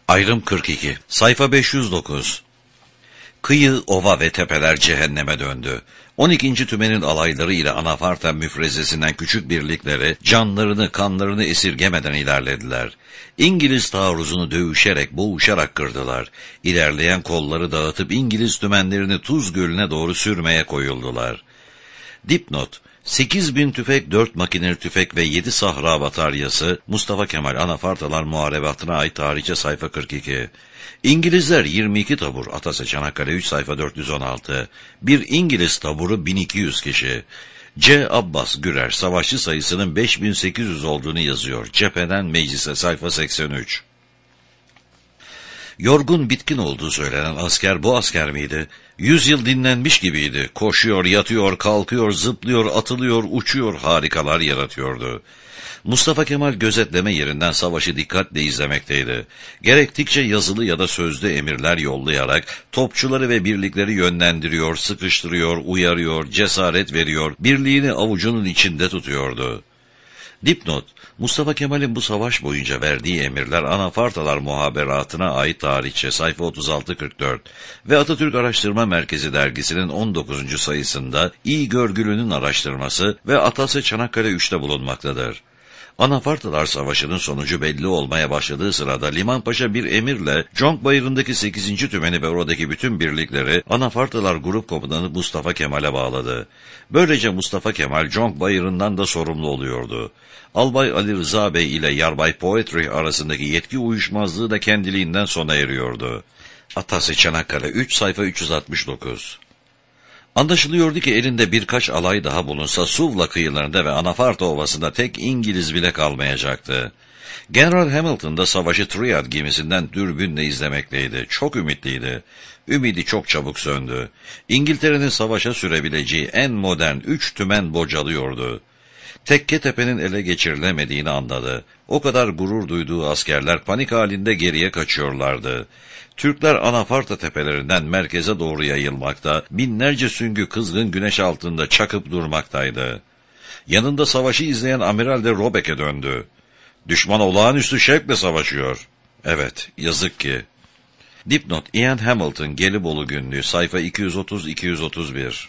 Ayrım 42. Sayfa 509. Kıyı, ova ve tepeler cehenneme döndü. 12. tümenin alayları ile Anafarta müfrezesinden küçük birlikleri canlarını, kanlarını esirgemeden ilerlediler. İngiliz taarruzunu dövüşerek, boğuşarak kırdılar. İlerleyen kolları dağıtıp İngiliz tümenlerini Tuz Gölü'ne doğru sürmeye koyuldular. Dipnot: 8.000 tüfek, 4 makineli tüfek ve 7 Sahra bataryası Mustafa Kemal Anafartalar Muharebatı'na ait tarihçe sayfa 42. İngilizler 22 tabur, Atası Çanakkale 3 sayfa 416. Bir İngiliz taburu 1200 kişi. C. Abbas Gürer savaşçı sayısının 5800 olduğunu yazıyor. Cepheden meclise sayfa 83. Yorgun, bitkin olduğu söylenen asker bu asker miydi? 100 yıl dinlenmiş gibiydi. Koşuyor, yatıyor, kalkıyor, zıplıyor, atılıyor, uçuyor, harikalar yaratıyordu. Mustafa Kemal gözetleme yerinden savaşı dikkatle izlemekteydi. Gerektikçe yazılı ya da sözlü emirler yollayarak topçuları ve birlikleri yönlendiriyor, sıkıştırıyor, uyarıyor, cesaret veriyor, birliğini avucunun içinde tutuyordu. Dipnot: Mustafa Kemal'in bu savaş boyunca verdiği emirler Anafartalar Muhaberatına ait tarihçe sayfa 36-44 ve Atatürk Araştırma Merkezi dergisinin 19. sayısında İ. Görgülü'nün araştırması ve Atası Çanakkale 3'te bulunmaktadır. Anafartalar Savaşı'nın sonucu belli olmaya başladığı sırada Limanpaşa bir emirle Conk Bayırı'ndaki 8. tümeni ve oradaki bütün birlikleri Anafartalar Grup Komutanı Mustafa Kemal'e bağladı. Böylece Mustafa Kemal Conk Bayırı'ndan da sorumlu oluyordu. Albay Ali Rıza Bey ile Yarbay Poetry arasındaki yetki uyuşmazlığı da kendiliğinden sona eriyordu. Atası Çanakkale 3 sayfa 369. Anlaşılıyordu ki elinde birkaç alay daha bulunsa Suvla kıyılarında ve Anafarta Ovası'nda tek İngiliz bile kalmayacaktı. General Hamilton da savaşı Triad gemisinden dürbünle izlemekteydi. Çok ümitliydi. Ümidi çok çabuk söndü. İngiltere'nin savaşa sürebileceği en modern 3 tümen bocalıyordu. Tekketepe'nin ele geçirilemediğini anladı. O kadar gurur duyduğu askerler panik halinde geriye kaçıyorlardı. Türkler Anafarta tepelerinden merkeze doğru yayılmakta, binlerce süngü kızgın güneş altında çakıp durmaktaydı. Yanında savaşı izleyen amiral de Robek'e döndü. Düşman olağanüstü şevkle savaşıyor. Evet, yazık ki. Dipnot: Ian Hamilton, Gelibolu Günlüğü, sayfa 230-231.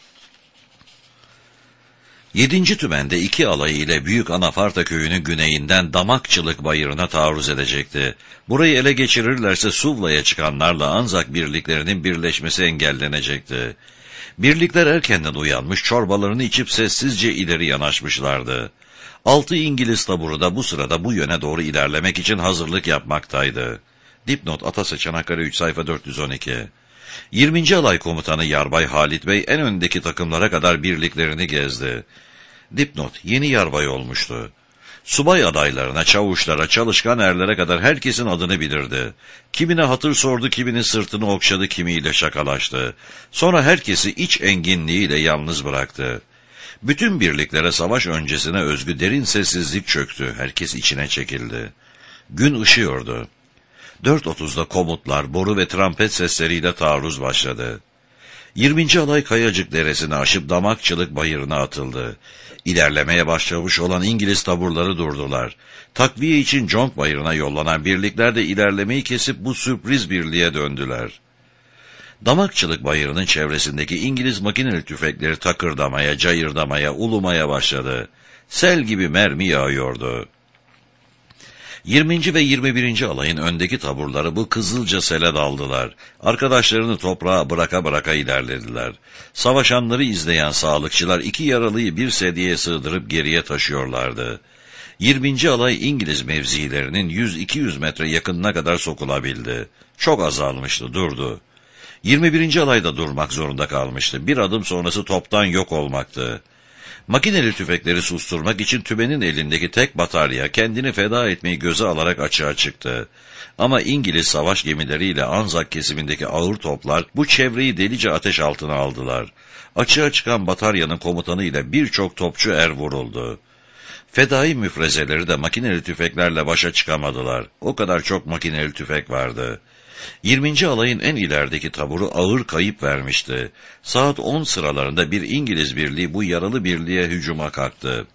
7. tümende 2 alayı ile Büyük Anafarta köyünün güneyinden Damakçılık Bayırı'na taarruz edecekti. Burayı ele geçirirlerse Suvla'ya çıkanlarla Anzak birliklerinin birleşmesi engellenecekti. Birlikler erkenden uyanmış, çorbalarını içip sessizce ileri yanaşmışlardı. 6 İngiliz taburu da bu sırada bu yöne doğru ilerlemek için hazırlık yapmaktaydı. Dipnot: Atası Çanakkale 3 sayfa 412. 20. Alay Komutanı Yarbay Halit Bey en öndeki takımlara kadar birliklerini gezdi. Dipnot: Yeni yarbay olmuştu. Subay adaylarına, çavuşlara, çalışkan erlere kadar herkesin adını bilirdi. Kimine hatır sordu, kiminin sırtını okşadı, kimiyle şakalaştı. Sonra herkesi iç enginliğiyle yalnız bıraktı. Bütün birliklere savaş öncesine özgü derin sessizlik çöktü. Herkes içine çekildi. Gün ışıyordu. 4.30'da komutlar, boru ve trompet sesleriyle taarruz başladı. 20. Alay Kayacık Deresi'ni aşıp Damakçılık Bayırı'na atıldı. İlerlemeye başlamış olan İngiliz taburları durdular. Takviye için Conk Bayırı'na yollanan birlikler de ilerlemeyi kesip bu sürpriz birliğe döndüler. Damakçılık Bayırı'nın çevresindeki İngiliz makineli tüfekleri takırdamaya, cayırdamaya, ulumaya başladı. Sel gibi mermi yağıyordu. 20. ve 21. alayın öndeki taburları bu kızılca sele daldılar. Arkadaşlarını toprağa bıraka bıraka ilerlediler. Savaşanları izleyen sağlıkçılar 2 yaralıyı bir sedyeye sığdırıp geriye taşıyorlardı. 20. alay İngiliz mevzilerinin 100-200 metre yakınına kadar sokulabildi. Çok azalmıştı, durdu. 21. alayda durmak zorunda kalmıştı. Bir adım sonrası toptan yok olmaktı. Makineli tüfekleri susturmak için tümenin elindeki tek batarya kendini feda etmeyi göze alarak açığa çıktı. Ama İngiliz savaş gemileriyle Anzak kesimindeki ağır toplar bu çevreyi delice ateş altına aldılar. Açığa çıkan bataryanın komutanı ile birçok topçu er vuruldu. Fedai müfrezeleri de makineli tüfeklerle başa çıkamadılar. O kadar çok makineli tüfek vardı. 20. alayın en ilerideki taburu ağır kayıp vermişti. Saat 10 sıralarında bir İngiliz birliği bu yaralı birliğe hücuma kalktı.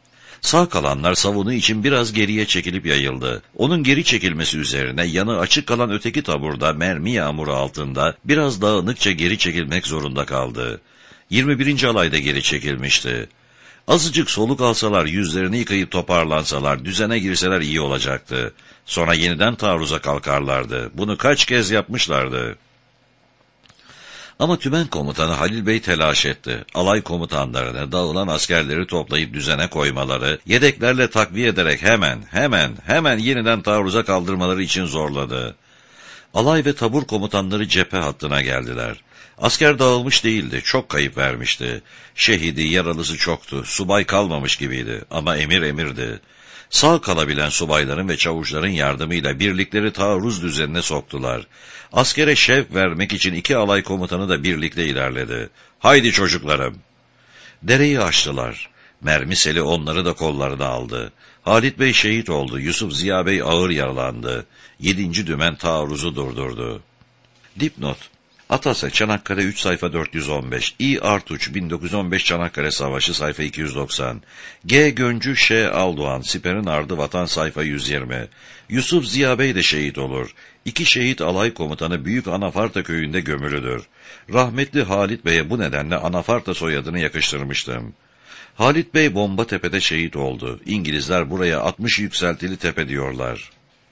Sağ kalanlar savunu için biraz geriye çekilip yayıldı. Onun geri çekilmesi üzerine yanı açık kalan öteki taburda mermi yağmuru altında biraz dağınıkça geri çekilmek zorunda kaldı. 21. alay da geri çekilmişti. Azıcık soluk alsalar, yüzlerini yıkayıp toparlansalar, düzene girseler iyi olacaktı. Sonra yeniden taarruza kalkarlardı. Bunu kaç kez yapmışlardı. Ama tümen komutanı Halil Bey telaş etti. Alay komutanlarını, dağılan askerleri toplayıp düzene koymaları, yedeklerle takviye ederek hemen yeniden taarruza kaldırmaları için zorladı. Alay ve tabur komutanları cephe hattına geldiler. Asker dağılmış değildi, çok kayıp vermişti. Şehidi, yaralısı çoktu, subay kalmamış gibiydi ama emir emirdi. Sağ kalabilen subayların ve çavuşların yardımıyla birlikleri taarruz düzenine soktular. Askere şevk vermek için 2 alay komutanı da birlikte ilerledi. Haydi çocuklarım! Dereyi aştılar. Mermi seli onları da kollarına aldı. Halit Bey şehit oldu, Yusuf Ziya Bey ağır yaralandı. 7. dümen taarruzu durdurdu. Dipnot: Atasa, Çanakkale 3 sayfa 415, İ. Artuç 1915 Çanakkale Savaşı sayfa 290, G. Göncü Ş. Aldoğan Siperin Ardı Vatan sayfa 120, Yusuf Ziya Bey de şehit olur. 2 şehit alay komutanı Büyük Anafarta köyünde gömülüdür. Rahmetli Halit Bey'e bu nedenle Anafarta soyadını yakıştırmıştım. Halit Bey Bombatepe'de şehit oldu. İngilizler buraya 60 yükseltili tepe diyorlar.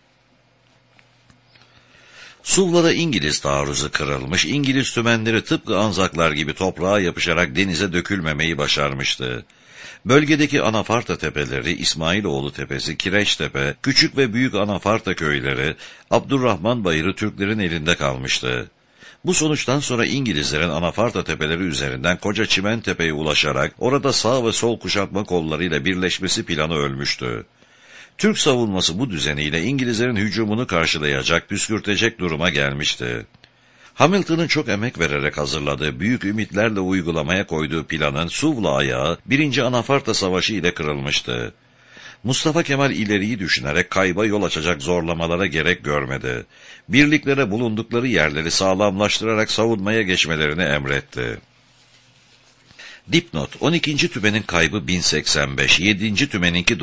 Suvla'da İngiliz taarruzu kırılmış, İngiliz tümenleri tıpkı Anzaklar gibi toprağa yapışarak denize dökülmemeyi başarmıştı. Bölgedeki Anafarta tepeleri, İsmailoğlu Tepesi, Kireçtepe, Küçük ve Büyük Anafarta köyleri, Abdurrahman Bayırı Türklerin elinde kalmıştı. Bu sonuçtan sonra İngilizlerin Anafarta tepeleri üzerinden Koca Çimentepe'ye ulaşarak orada sağ ve sol kuşatma kollarıyla birleşmesi planı ölmüştü. Türk savunması bu düzeniyle İngilizlerin hücumunu karşılayacak, püskürtecek duruma gelmişti. Hamilton'ın çok emek vererek hazırladığı, büyük ümitlerle uygulamaya koyduğu planın Suvla ayağı 1. Anafarta Savaşı ile kırılmıştı. Mustafa Kemal ileriyi düşünerek kayba yol açacak zorlamalara gerek görmedi. Birliklere bulundukları yerleri sağlamlaştırarak savunmaya geçmelerini emretti. Dipnot: 12. tümenin kaybı 1085, 7. tümeninki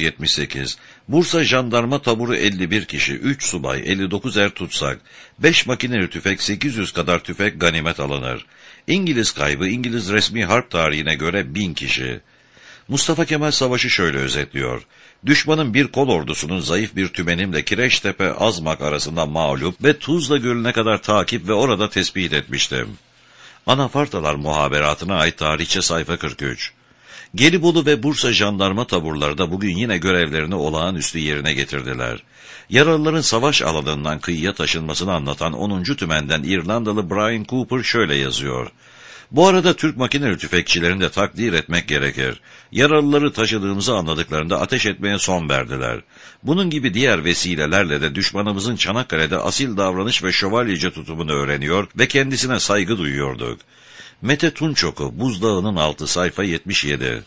978, Bursa Jandarma Taburu 51 kişi, 3 subay, 59 tutsak, 5 makineli tüfek, 800 kadar tüfek ganimet alınır. İngiliz kaybı İngiliz resmi harp tarihine göre 1000 kişi. Mustafa Kemal savaşı şöyle özetliyor: Düşmanın bir kol ordusunun zayıf bir tümenimle Kireçtepe, Azmak arasında mağlup ve Tuzla Gölü'ne kadar takip ve orada tespit etmiştim. Anafartalar muhaberatına ait tarihçe sayfa 43. Gelibolu ve Bursa jandarma taburları da bugün yine görevlerini olağanüstü yerine getirdiler. Yaralıların savaş alanından kıyıya taşınmasını anlatan 10. tümenden İrlandalı Brian Cooper şöyle yazıyor: Bu arada Türk makineli tüfekçilerini de takdir etmek gerekir. Yaralıları taşıdığımızı anladıklarında ateş etmeye son verdiler. Bunun gibi diğer vesilelerle de düşmanımızın Çanakkale'de asil davranış ve şövalyece tutumunu öğreniyor ve kendisine saygı duyuyorduk. Mete Tunçoku, Buzdağı'nın altı sayfa 77.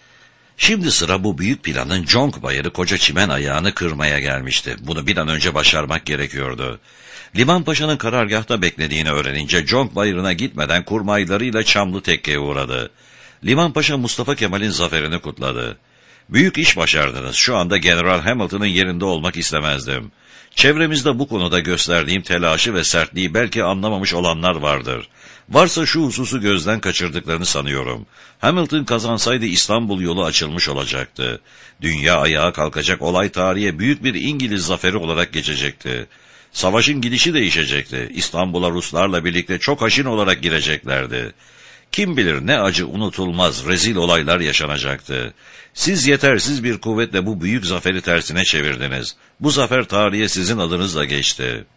Şimdi sıra bu büyük planın Conk Bayırı Koca Çimen ayağını kırmaya gelmişti. Bunu bir an önce başarmak gerekiyordu. Liman Paşa'nın karargahta beklediğini öğrenince Conk Bayırı'na gitmeden kurmaylarıyla Çamlı Tekke'ye uğradı. Liman Paşa Mustafa Kemal'in zaferini kutladı. Büyük iş başardınız. Şu anda General Hamilton'ın yerinde olmak istemezdim. Çevremizde bu konuda gösterdiğim telaşı ve sertliği belki anlamamış olanlar vardır. Varsa şu hususu gözden kaçırdıklarını sanıyorum. Hamilton kazansaydı İstanbul yolu açılmış olacaktı. Dünya ayağa kalkacak, olay tarihe büyük bir İngiliz zaferi olarak geçecekti. Savaşın gidişi değişecekti. İstanbul'a Ruslarla birlikte çok haşin olarak gireceklerdi. Kim bilir ne acı unutulmaz, rezil olaylar yaşanacaktı. Siz yetersiz bir kuvvetle bu büyük zaferi tersine çevirdiniz. Bu zafer tarihe sizin adınızla geçti.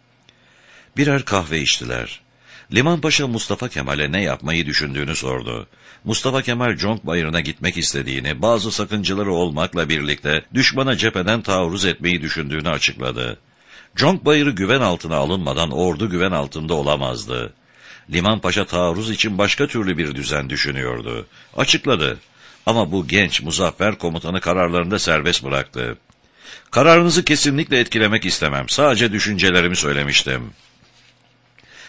Birer kahve içtiler. Liman Paşa Mustafa Kemal'e ne yapmayı düşündüğünü sordu. Mustafa Kemal Conk Bayırı'na gitmek istediğini, bazı sakıncaları olmakla birlikte düşmana cepheden taarruz etmeyi düşündüğünü açıkladı. Conk Bayırı güven altına alınmadan ordu güven altında olamazdı. Liman Paşa taarruz için başka türlü bir düzen düşünüyordu. Açıkladı. Ama bu genç, muzaffer komutanı kararlarında serbest bıraktı. Kararınızı kesinlikle etkilemek istemem. Sadece düşüncelerimi söylemiştim.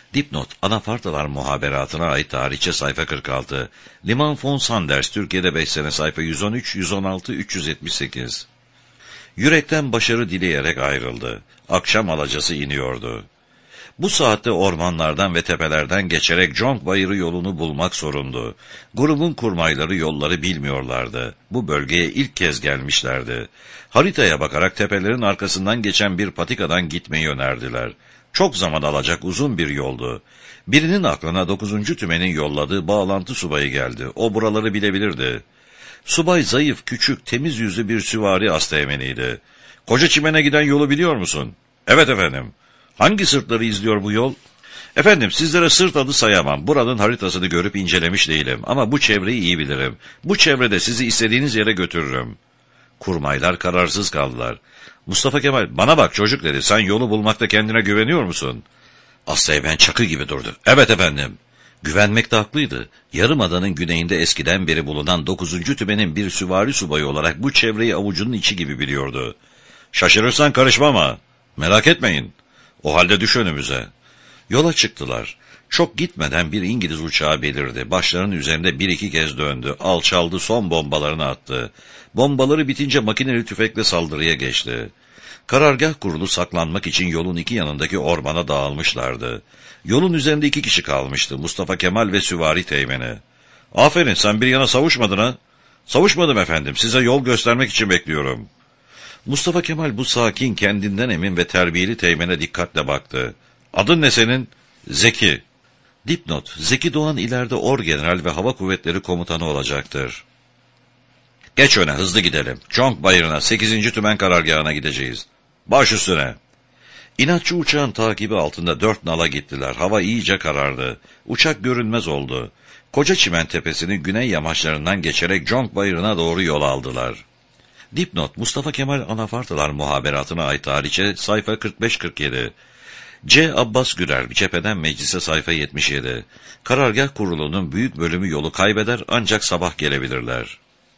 Dipnot, Anafartalar muhaberatına ait tarihçe sayfa 46. Liman von Sanders, Türkiye'de 5 sene sayfa 113, 116, 378. Yürekten başarı dileyerek ayrıldı. Akşam alacası iniyordu. Bu saatte ormanlardan ve tepelerden geçerek Conk Bayırı yolunu bulmak sorundu. Grubun kurmayları yolları bilmiyorlardı. Bu bölgeye ilk kez gelmişlerdi. Haritaya bakarak tepelerin arkasından geçen bir patikadan gitmeyi önerdiler. Çok zaman alacak uzun bir yoldu. Birinin aklına 9. Tümen'in yolladığı bağlantı subayı geldi. O buraları bilebilirdi. Subay zayıf, küçük, temiz yüzlü bir süvari asteğmeniydi. "Koca Çimen'e giden yolu biliyor musun?" "Evet efendim." "Hangi sırtları izliyor bu yol?" "Efendim, sizlere sırt adı sayamam. Buranın haritasını görüp incelemiş değilim. Ama bu çevreyi iyi bilirim. Bu çevrede sizi istediğiniz yere götürürüm." Kurmaylar kararsız kaldılar. Mustafa Kemal, "Bana bak çocuk," dedi. "Sen yolu bulmakta kendine güveniyor musun?" Asteğmen çakı gibi durdu. "Evet efendim." Güvenmekte haklıydı. Yarımada'nın güneyinde eskiden beri bulunan 9. Tümen'in bir süvari subayı olarak bu çevreyi avucunun içi gibi biliyordu. "Şaşırırsan karışmam ha." "Merak etmeyin." "O halde düş önümüze." Yola çıktılar. Çok gitmeden bir İngiliz uçağı belirdi. Başlarının üzerinde bir iki kez döndü. Alçaldı, son bombalarını attı. Bombaları bitince makineli tüfekle saldırıya geçti. Karargah kurulu saklanmak için yolun iki yanındaki ormana dağılmışlardı. Yolun üzerinde 2 kişi kalmıştı. Mustafa Kemal ve süvari teğmeni. "Aferin, sen bir yana savuşmadın ha?" "Savuşmadım efendim, size yol göstermek için bekliyorum." Mustafa Kemal bu sakin, kendinden emin ve terbiyeli teğmene dikkatle baktı. "Adın ne senin?" "Zeki." Dipnot, Zeki Doğan ileride Orgeneral ve Hava Kuvvetleri Komutanı olacaktır. "Geç öne, hızlı gidelim. Conk Bayırı'na, 8. Tümen karargahına gideceğiz." "Baş üstüne." İnatçı uçağın takibi altında 4 nala gittiler. Hava iyice karardı. Uçak görünmez oldu. Koca Çimen Tepesi'nin güney yamaçlarından geçerek Conk Bayırı'na doğru yol aldılar. Dipnot, Mustafa Kemal Anafartalar muhaberatına ait tarihçe sayfa 45-47. C. Abbas Gürer, Cepheden Meclise sayfa 77. Karargah kurulunun büyük bölümü yolu kaybeder ancak sabah gelebilirler.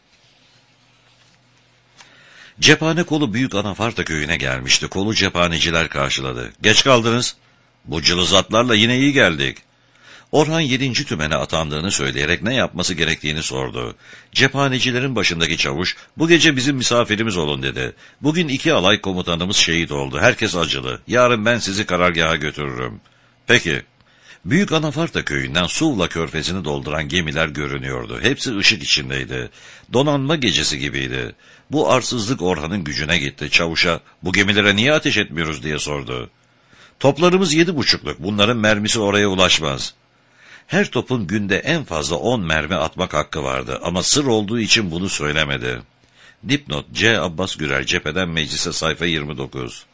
Cephane kolu Büyük Anafarta köyüne gelmişti. Kolu cephaneciler karşıladı. "Geç kaldınız." "Bu cılız atlarla yine iyi geldik." Orhan 7. Tümen'e atandığını söyleyerek ne yapması gerektiğini sordu. Cephanecilerin başındaki çavuş, "Bu gece bizim misafirimiz olun," dedi. "Bugün 2 alay komutanımız şehit oldu. Herkes acılı. Yarın ben sizi karargaha götürürüm." "Peki." Büyük Anafarta köyünden Suvla körfezini dolduran gemiler görünüyordu. Hepsi ışık içindeydi. Donanma gecesi gibiydi. Bu arsızlık Orhan'ın gücüne gitti. Çavuşa, "Bu gemilere niye ateş etmiyoruz?" diye sordu. "Toplarımız 7,5'luk. Bunların mermisi oraya ulaşmaz." Her topun günde en fazla 10 mermi atmak hakkı vardı ama sır olduğu için bunu söylemedi. Dipnot, C. Abbas Gürer, Cepheden Meclise sayfa 29.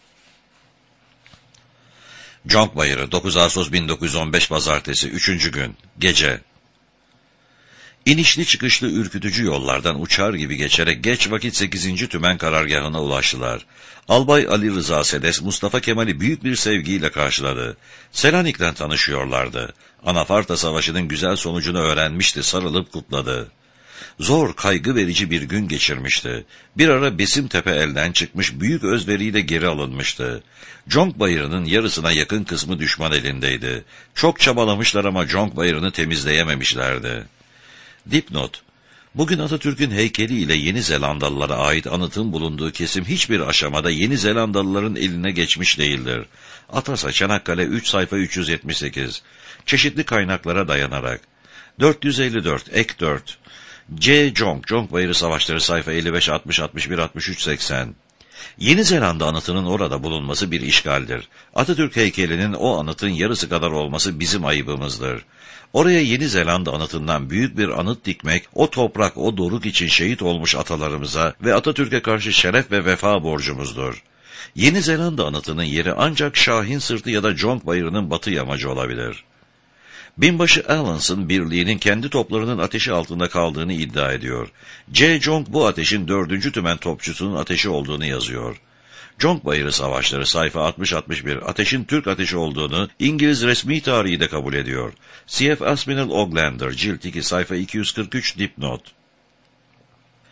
Conk Bayırı, 9 Ağustos 1915 Pazartesi, 3. gün, gece. İnişli çıkışlı ürkütücü yollardan uçar gibi geçerek geç vakit 8. Tümen karargahına ulaştılar. Albay Ali Rıza Sedes, Mustafa Kemal'i büyük bir sevgiyle karşıladı. Selanik'ten tanışıyorlardı. Anafarta Savaşı'nın güzel sonucunu öğrenmişti, sarılıp kutladı. Zor, kaygı verici bir gün geçirmişti. Bir ara Besimtepe elden çıkmış, büyük özveriyle geri alınmıştı. Conk Bayırı'nın yarısına yakın kısmı düşman elindeydi. Çok çabalamışlar ama Conk Bayırı'nı temizleyememişlerdi. Dipnot, bugün Atatürk'ün heykeli ile Yeni Zelandalılara ait anıtın bulunduğu kesim hiçbir aşamada Yeni Zelandalıların eline geçmiş değildir. Atasa, Çanakkale 3 sayfa 378. Çeşitli kaynaklara dayanarak. 454, ek 4. C. Conk Bayırı Savaşları sayfa 55, 60, 61, 63, 80. Yeni Zelanda anıtının orada bulunması bir işgaldir. Atatürk heykelinin o anıtın yarısı kadar olması bizim ayıbımızdır. Oraya Yeni Zelanda anıtından büyük bir anıt dikmek, o toprak, o doruk için şehit olmuş atalarımıza ve Atatürk'e karşı şeref ve vefa borcumuzdur. Yeni Zelanda anıtının yeri ancak Şahin Sırtı ya da Conk Bayırı'nın batı yamacı olabilir. Binbaşı Allenson birliğinin kendi toplarının ateşi altında kaldığını iddia ediyor. C. Conk bu ateşin 4. Tümen topçusunun ateşi olduğunu yazıyor. Conk Bayırı Savaşları sayfa 60-61 ateşin Türk ateşi olduğunu İngiliz resmi tarihi de kabul ediyor. C.F. Aspinall Oglander, Cilt 2 sayfa 243 dipnot.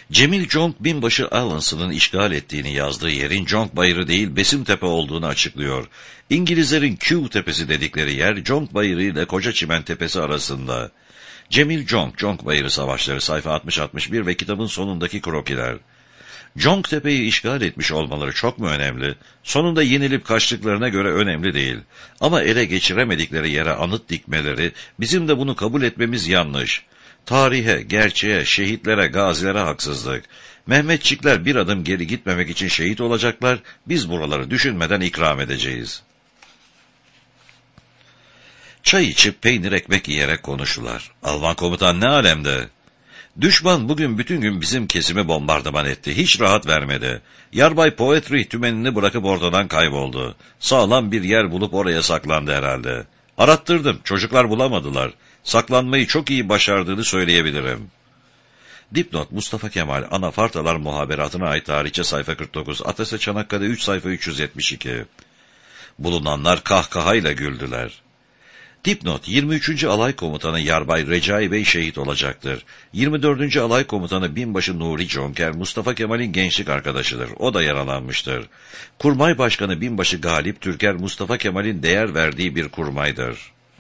Cemil Conk binbaşı Allinson'ın işgal ettiğini yazdığı yerin Conk Bayırı değil Besimtepe olduğunu açıklıyor. İngilizlerin Q Tepesi dedikleri yer Conk Bayırı ile Kocaçimen Tepesi arasında. Cemil Conk, Conk Bayırı Savaşları sayfa 60-61 ve kitabın sonundaki krokiler. Conk Tepe'yi işgal etmiş olmaları çok mu önemli? Sonunda yenilip kaçtıklarına göre önemli değil. Ama ele geçiremedikleri yere anıt dikmeleri, bizim de bunu kabul etmemiz yanlış. Tarihe, gerçeğe, şehitlere, gazilere haksızlık. Mehmetçikler bir adım geri gitmemek için şehit olacaklar, biz buraları düşünmeden ikram edeceğiz. Çay içip peynir ekmek yiyerek konuştular. Alman komutan ne alemde? Düşman bugün bütün gün bizim kesimi bombardıman etti. Hiç rahat vermedi. Yarbay Poetry tümenini bırakıp ortadan kayboldu. Sağlam bir yer bulup oraya saklandı herhalde. Arattırdım. Çocuklar bulamadılar. Saklanmayı çok iyi başardığını söyleyebilirim. Dipnot Mustafa Kemal Anafartalar muhaberatına ait tarihçe sayfa 49. Ateşe Çanakkale 3 sayfa 372. Bulunanlar kahkahayla güldüler. Dipnot 23. Alay Komutanı Yarbay Recai Bey şehit olacaktır. 24. Alay Komutanı Binbaşı Nuri Conker Mustafa Kemal'in gençlik arkadaşıdır. O da yaralanmıştır. Kurmay Başkanı Binbaşı Galip Türker Mustafa Kemal'in değer verdiği bir kurmaydır.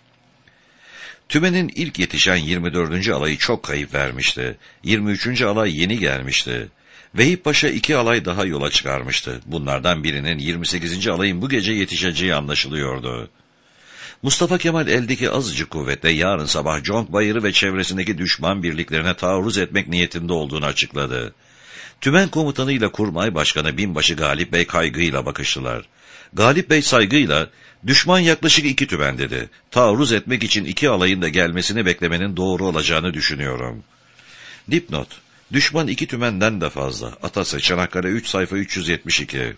Tümen'in ilk yetişen 24. alayı çok kayıp vermişti. 23. alay yeni gelmişti. Vehip Paşa 2 alay daha yola çıkarmıştı. Bunlardan birinin 28. alayın bu gece yetişeceği anlaşılıyordu. Mustafa Kemal eldeki azıcık kuvvetle yarın sabah Conk Bayırı ve çevresindeki düşman birliklerine taarruz etmek niyetinde olduğunu açıkladı. Tümen komutanıyla Kurmay Başkanı Binbaşı Galip Bey kaygıyla bakıştılar. Galip Bey saygıyla, düşman yaklaşık 2 tümen dedi. Taarruz etmek için 2 alayın da gelmesini beklemenin doğru olacağını düşünüyorum. Dipnot, düşman 2 tümenden de fazla. Atası Çanakkale 3 sayfa 372.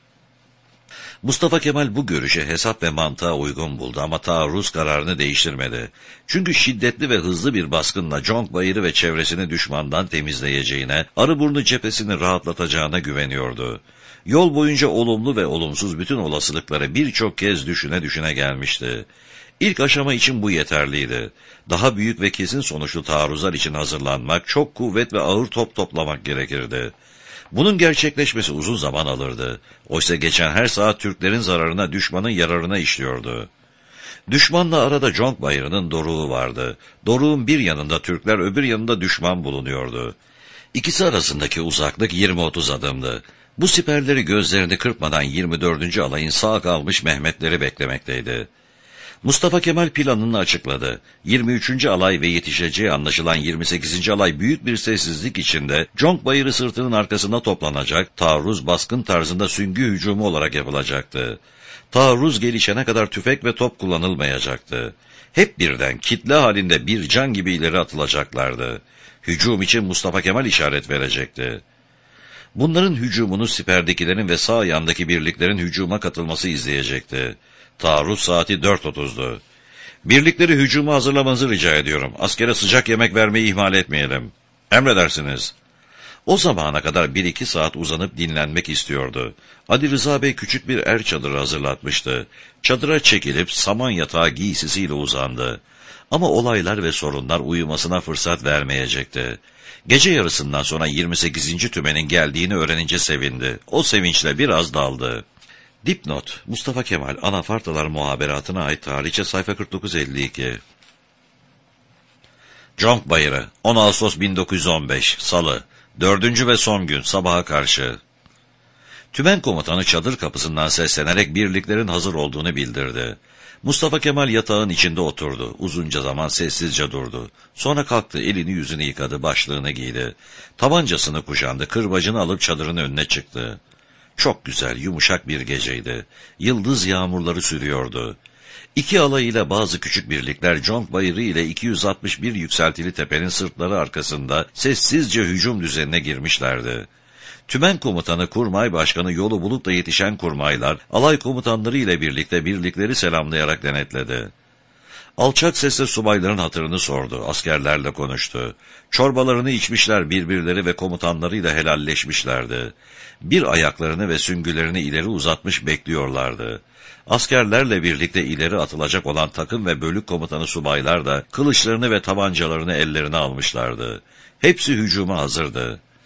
Mustafa Kemal bu görüşe hesap ve mantığa uygun buldu ama taarruz kararını değiştirmedi. Çünkü şiddetli ve hızlı bir baskınla Conk Bayırı ve çevresini düşmandan temizleyeceğine, Arıburnu cephesini rahatlatacağına güveniyordu. Yol boyunca olumlu ve olumsuz bütün olasılıkları birçok kez düşüne gelmişti. İlk aşama için bu yeterliydi. Daha büyük ve kesin sonuçlu taarruzlar için hazırlanmak, çok kuvvet ve ağır top toplamak gerekirdi. Bunun gerçekleşmesi uzun zaman alırdı. Oysa geçen her saat Türklerin zararına, düşmanın yararına işliyordu. Düşmanla arada Conk Bayırı'nın doruğu vardı. Doruğun bir yanında Türkler, öbür yanında düşman bulunuyordu. İkisi arasındaki uzaklık 20-30 adımdı. Bu siperleri gözlerini kırpmadan 24. alayın sağ kalmış Mehmetleri beklemekteydi. Mustafa Kemal planını açıkladı. 23. alay ve yetişeceği anlaşılan 28. alay büyük bir sessizlik içinde Conk Bayırı sırtının arkasına toplanacak, taarruz baskın tarzında süngü hücumu olarak yapılacaktı. Taarruz gelişene kadar tüfek ve top kullanılmayacaktı. Hep birden kitle halinde bir can gibi ileri atılacaklardı. Hücum için Mustafa Kemal işaret verecekti. Bunların hücumunu siperdekilerin ve sağ yandaki birliklerin hücuma katılması izleyecekti. Taarruz saati 4.30'du. Birlikleri hücuma hazırlamanızı rica ediyorum. Askere sıcak yemek vermeyi ihmal etmeyelim. Emredersiniz. O zamana kadar 1-2 saat uzanıp dinlenmek istiyordu. Ali Rıza Bey küçük bir er çadırı hazırlatmıştı. Çadıra çekilip saman yatağı giysisiyle uzandı. Ama olaylar ve sorunlar uyumasına fırsat vermeyecekti. Gece yarısından sonra 28. tümenin geldiğini öğrenince sevindi. O sevinçle biraz daldı. Dipnot, Mustafa Kemal Anafartalar muhaberatına ait tarihçe sayfa 49-52. Conk Bayırı, 10 Ağustos 1915, Salı, 4. ve son gün, sabaha karşı. Tümen komutanı çadır kapısından seslenerek birliklerin hazır olduğunu bildirdi. Mustafa Kemal yatağın içinde oturdu. Uzunca zaman sessizce durdu. Sonra kalktı, elini yüzünü yıkadı, başlığını giydi. Tabancasını kuşandı, kırbacını alıp çadırın önüne çıktı. Çok güzel, yumuşak bir geceydi. Yıldız yağmurları sürüyordu. 2 alay ile bazı küçük birlikler Conk Bayırı ile 261 yükseltili tepenin sırtları arkasında sessizce hücum düzenine girmişlerdi. Tümen komutanı Kurmay Başkanı yolu bulup da yetişen kurmaylar, alay komutanları ile birlikte birlikleri selamlayarak denetledi. Alçak sesle subayların hatırını sordu, askerlerle konuştu. Çorbalarını içmişler, birbirleri ve komutanlarıyla helalleşmişlerdi. Bir ayaklarını ve süngülerini ileri uzatmış bekliyorlardı. Askerlerle birlikte ileri atılacak olan takım ve bölük komutanı subaylar da kılıçlarını ve tabancalarını ellerine almışlardı. Hepsi hücuma hazırdı.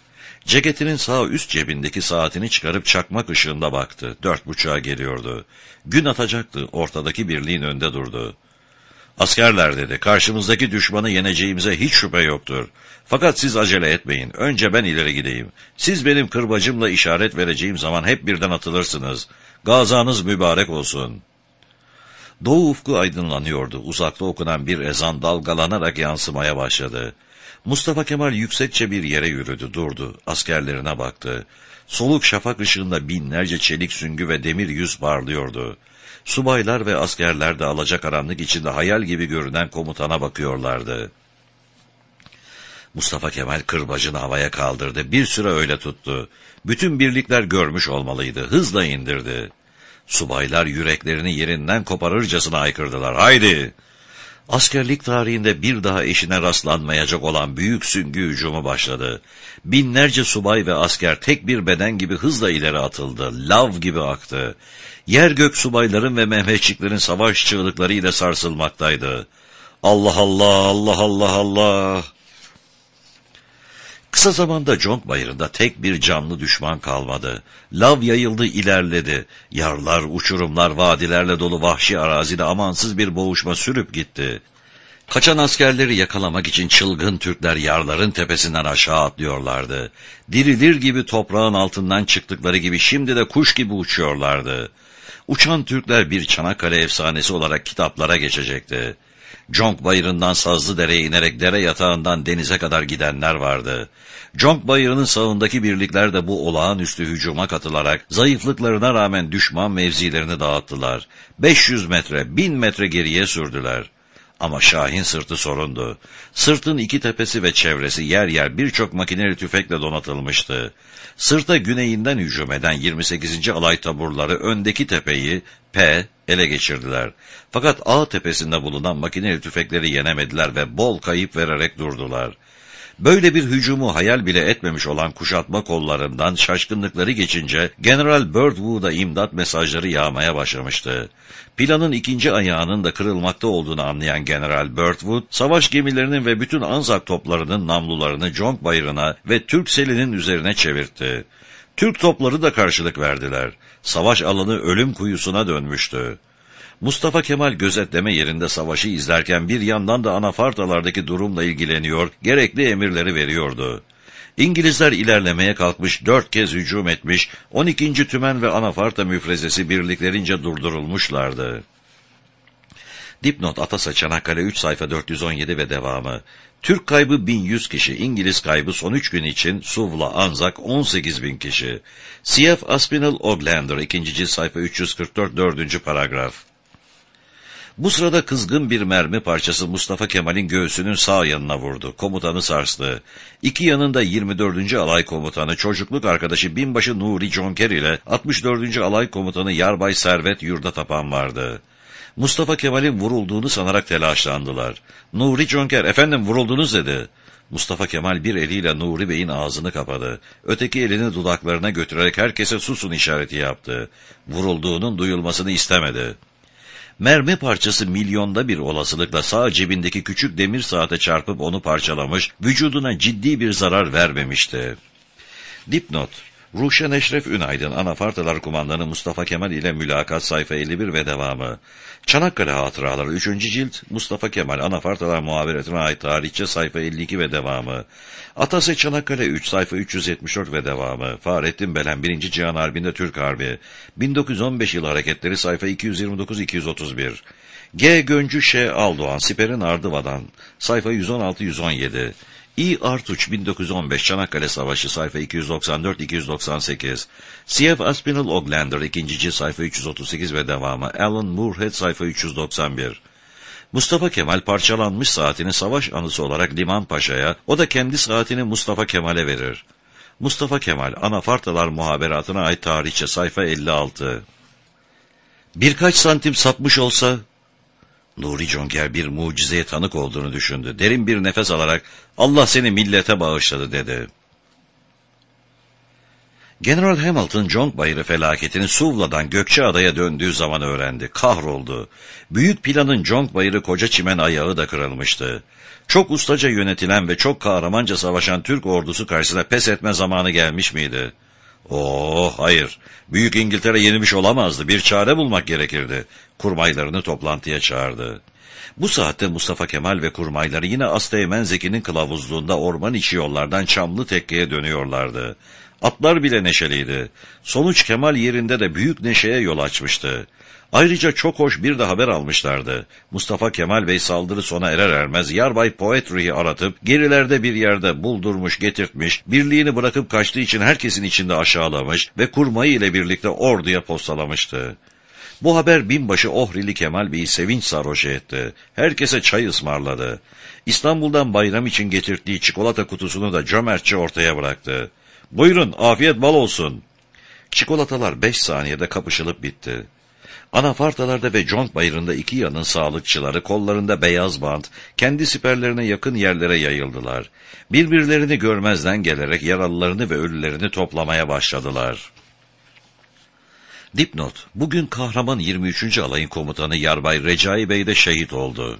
Ceketinin sağ üst cebindeki saatini çıkarıp çakmak ışığında baktı. 4:30'a geliyordu. Gün atacaktı, ortadaki birliğin önünde durdu. "Askerler," dedi, "karşımızdaki düşmanı yeneceğimize hiç şüphe yoktur. Fakat siz acele etmeyin, önce ben ileri gideyim. Siz benim kırbacımla işaret vereceğim zaman hep birden atılırsınız. Gazanız mübarek olsun." Doğu ufku aydınlanıyordu. Uzakta okunan bir ezan dalgalanarak yansımaya başladı. Mustafa Kemal yüksekçe bir yere yürüdü, durdu. Askerlerine baktı. Soluk şafak ışığında binlerce çelik süngü ve demir yüz parlıyordu. Subaylar ve askerler de alacakaranlık içinde hayal gibi görünen komutana bakıyorlardı. Mustafa Kemal kırbacını havaya kaldırdı. Bir süre öyle tuttu. Bütün birlikler görmüş olmalıydı. Hızla indirdi. Subaylar yüreklerini yerinden koparırcasına haykırdılar. "Haydi!" Askerlik tarihinde bir daha eşine rastlanmayacak olan büyük süngü hücumu başladı. Binlerce subay ve asker tek bir beden gibi hızla ileri atıldı. Lav gibi aktı. Yer gök subayların ve Mehmetçiklerin savaş çığlıklarıyla sarsılmaktaydı. Allah Allah, Allah Allah Allah! Kısa zamanda Conk Bayırı'nda tek bir canlı düşman kalmadı. Lav yayıldı, ilerledi. Yarlar, uçurumlar, vadilerle dolu vahşi arazide amansız bir boğuşma sürüp gitti. Kaçan askerleri yakalamak için çılgın Türkler yarların tepesinden aşağı atlıyorlardı. Dirilir gibi toprağın altından çıktıkları gibi şimdi de kuş gibi uçuyorlardı. Uçan Türkler bir Çanakkale efsanesi olarak kitaplara geçecekti. Conk Bayırı'ndan Sazlıdere'ye inerek dere yatağından denize kadar gidenler vardı. Conk Bayırı'nın sağındaki birlikler de bu olağanüstü hücuma katılarak zayıflıklarına rağmen düşman mevzilerini dağıttılar. 500 metre, 1000 metre geriye sürdüler. Ama Şahin sırtı sorundu. Sırtın iki tepesi ve çevresi yer yer birçok makineli tüfekle donatılmıştı. Sırta güneyinden hücum eden 28. Alay taburları öndeki tepeyi ele geçirdiler. Fakat A tepesinde bulunan makineli tüfekleri yenemediler ve bol kayıp vererek durdular. Böyle bir hücumu hayal bile etmemiş olan kuşatma kollarından şaşkınlıkları geçince General Birdwood'a imdat mesajları yağmaya başlamıştı. Planın ikinci ayağının da kırılmakta olduğunu anlayan General Birdwood, savaş gemilerinin ve bütün Anzak toplarının namlularını Conk Bayırı'na ve Türkseli'nin üzerine çevirtti. Türk topları da karşılık verdiler. Savaş alanı ölüm kuyusuna dönmüştü. Mustafa Kemal gözetleme yerinde savaşı izlerken bir yandan da anafartalardaki durumla ilgileniyor, gerekli emirleri veriyordu. İngilizler ilerlemeye kalkmış, 4 kez hücum etmiş, 12. Tümen ve anafarta müfrezesi birliklerince durdurulmuşlardı. Dipnot Atasa Çanakkale 3 sayfa 417 ve devamı. Türk kaybı 1100 kişi, İngiliz kaybı son 3 gün için Suvla, Anzak 18.000 kişi. C.F. Aspinall Oglander 2. cilt sayfa 344 4. paragraf. Bu sırada kızgın bir mermi parçası Mustafa Kemal'in göğsünün sağ yanına vurdu. Komutanı sarstı. İki yanında 24. Alay Komutanı, çocukluk arkadaşı binbaşı Nuri Jonker ile 64. Alay Komutanı Yarbay Servet Yurdatapan vardı. Mustafa Kemal'in vurulduğunu sanarak telaşlandılar. Nuri Jonker, "Efendim vuruldunuz," dedi. Mustafa Kemal bir eliyle Nuri Bey'in ağzını kapadı. Öteki elini dudaklarına götürerek herkese susun işareti yaptı. Vurulduğunun duyulmasını istemedi. Mermi parçası milyonda bir olasılıkla sağ cebindeki küçük demir saate çarpıp onu parçalamış, vücuduna ciddi bir zarar vermemişti. Dipnot: Ruşen Eşref Ünaydın, Anafartalar Kumandanı Mustafa Kemal ile mülakat sayfa 51 ve devamı. Çanakkale Hatıraları 3. cilt, Mustafa Kemal, Anafartalar Muhaberetine ait tarihçe sayfa 52 ve devamı. Atası Çanakkale 3 sayfa 374 ve devamı. Fahrettin Belen 1. Cihan Harbi'nde Türk Harbi. 1915 yıl hareketleri sayfa 229-231. G. Göncü Ş. Aldoğan, Siper'in Ardıvadan sayfa 116-117. İ. Artuç 1915 Çanakkale Savaşı sayfa 294-298. C.F. Aspinall Oglander 2. cilt sayfa 338 ve devamı. Alan Moorhead sayfa 391. Mustafa Kemal parçalanmış saatini savaş anısı olarak Liman Paşa'ya, o da kendi saatini Mustafa Kemal'e verir. Mustafa Kemal, Anafartalar Muhaberatına ait tarihçe sayfa 56. Birkaç santim sapmış olsa... Nuri Jonker bir mucizeye tanık olduğunu düşündü. Derin bir nefes alarak, "Allah seni millete bağışladı," dedi. General Hamilton, Conk Bayırı felaketini Suvla'dan Gökçeada'ya döndüğü zaman öğrendi. Kahroldu. Büyük planın Conk Bayırı koca çimen ayağı da kırılmıştı. Çok ustaca yönetilen ve çok kahramanca savaşan Türk ordusu karşısında pes etme zamanı gelmiş miydi? Hayır. Büyük İngiltere yenilmiş olamazdı. Bir çare bulmak gerekirdi. Kurmaylarını toplantıya çağırdı. Bu saatte Mustafa Kemal ve kurmayları yine Asteğmen Zeki'nin kılavuzluğunda orman içi yollardan Çamlı Tekke'ye dönüyorlardı. Atlar bile neşeliydi. Sonuç Kemal yerinde de büyük neşeye yol açmıştı. Ayrıca çok hoş bir de haber almışlardı. Mustafa Kemal Bey saldırı sona erer ermez Yarbay Poetrie'yi aratıp gerilerde bir yerde buldurmuş getirtmiş, birliğini bırakıp kaçtığı için herkesin içinde aşağılamış ve kurmayı ile birlikte orduya postalamıştı. Bu haber binbaşı Ohrili Kemal Bey'i sevinç sarhoş etti. Herkese çay ısmarladı. İstanbul'dan bayram için getirdiği çikolata kutusunu da cömertçe ortaya bıraktı. "Buyurun, afiyet bal olsun." Çikolatalar 5 saniyede kapışılıp bitti. Anafartalarda ve Conk Bayırı'nda iki yanın sağlıkçıları kollarında beyaz bant, kendi siperlerine yakın yerlere yayıldılar. Birbirlerini görmezden gelerek yaralılarını ve ölülerini toplamaya başladılar. Dipnot: bugün kahraman 23. Alayın komutanı Yarbay Recai Bey de şehit oldu.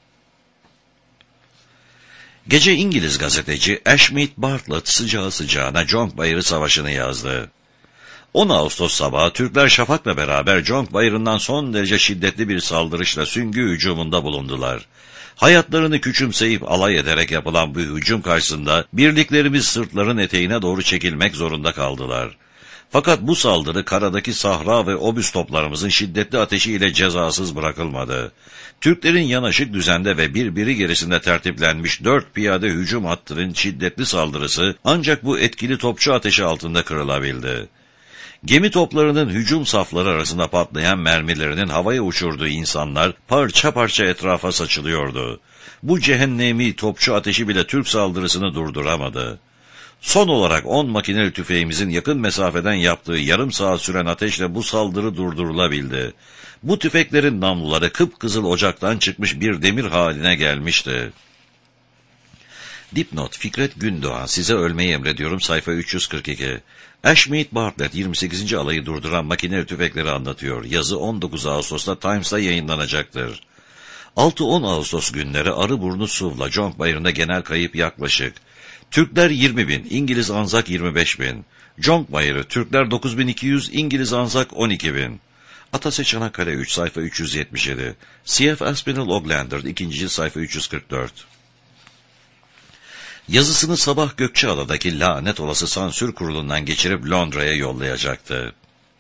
Gece İngiliz gazeteci Ashmead Bartlett sıcağı sıcağına Conk Bayırı Savaşı'nı yazdı. 10 Ağustos sabahı Türkler Şafak'la beraber Conk Bayırı'ndan son derece şiddetli bir saldırışla süngü hücumunda bulundular. Hayatlarını küçümseyip alay ederek yapılan bu hücum karşısında birliklerimiz sırtların eteğine doğru çekilmek zorunda kaldılar. Fakat bu saldırı karadaki Sahra ve obüs toplarımızın şiddetli ateşiyle cezasız bırakılmadı. Türklerin yanaşık düzende ve birbiri gerisinde tertiplenmiş 4 piyade hücum hattının şiddetli saldırısı ancak bu etkili topçu ateşi altında kırılabildi. Gemi toplarının hücum safları arasında patlayan mermilerinin havaya uçurduğu insanlar parça parça etrafa saçılıyordu. Bu cehennemi topçu ateşi bile Türk saldırısını durduramadı. Son olarak 10 makineli tüfeğimizin yakın mesafeden yaptığı yarım saat süren ateşle bu saldırı durdurulabildi. Bu tüfeklerin namluları kıpkızıl ocaktan çıkmış bir demir haline gelmişti. Dipnot: Fikret Gündoğan, size ölmeyi emrediyorum, sayfa 342. Ashmead Bartlett 28. alayı durduran makineli tüfekleri anlatıyor. Yazı 19 Ağustos'ta Times'ta yayınlanacaktır. 6-10 Ağustos günleri Arıburnu Suvla, Conk Bayırı'nda genel kayıp yaklaşık. Türkler 20.000, İngiliz Anzak 25.000. Conk Bayırı, Türkler 9.200, İngiliz Anzak 12.000. Atase Çanakkale 3, sayfa 377. C.F. Aspinall Oglander 2. cilt, sayfa 344. Yazısını sabah Gökçeada'daki lanet olası sansür kurulundan geçirip Londra'ya yollayacaktı.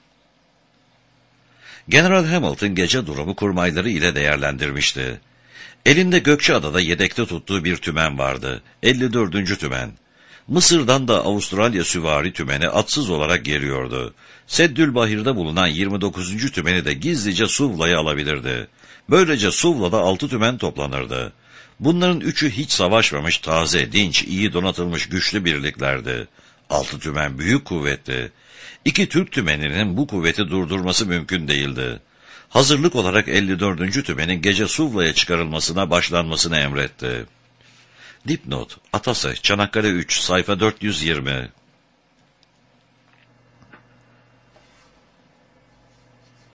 General Hamilton gece durumu kurmayları ile değerlendirmişti. Elinde Gökçeada'da yedekte tuttuğu bir tümen vardı. 54. tümen. Mısır'dan da Avustralya süvari tümeni atsız olarak geliyordu. Seddülbahir'de bulunan 29. tümeni de gizlice Suvla'ya alabilirdi. Böylece Suvla'da 6 tümen toplanırdı. Bunların 3'ü hiç savaşmamış, taze, dinç, iyi donatılmış güçlü birliklerdi. 6 tümen büyük kuvvetti. 2 Türk tümeninin bu kuvveti durdurması mümkün değildi. Hazırlık olarak 54. tümenin gece Suvla'ya çıkarılmasına başlanmasını emretti. Dipnot: Atase Çanakkale 3, sayfa 420.